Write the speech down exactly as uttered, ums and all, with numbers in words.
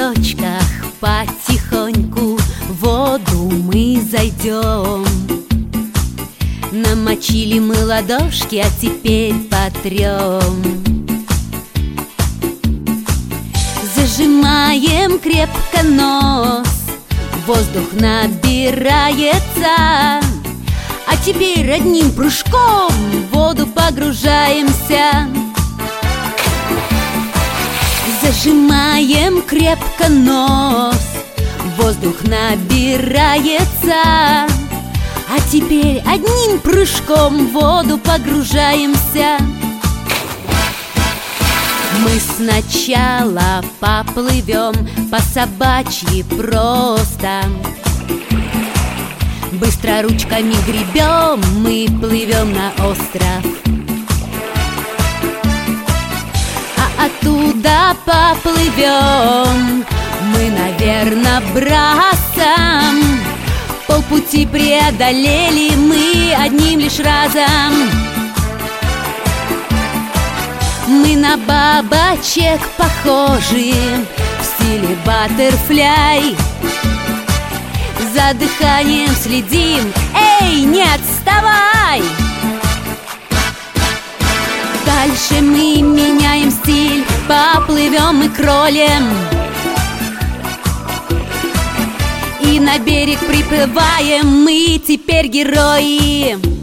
носочках потихоньку в воду мы зайдем. Намочили мы ладошки, а теперь потрем. Зажимаем крепко нос, воздух набирается, а теперь одним прыжком в воду погружаемся. Зажимаем крепко нос, воздух набирается, а теперь одним прыжком в воду погружаемся. Мы сначала поплывем по собачьи просто, быстро ручками гребем, мы плывем на остров. А оттуда поплывем мы, наверно, брасом. Полпути преодолели мы одним лишь разом. Мы на бабочек похожи в стиле баттерфляй. За дыханием следим, эй, не отставай! Дальше мы меняем стиль, поплывем мы кролем. И на берег приплываем мы теперь герои.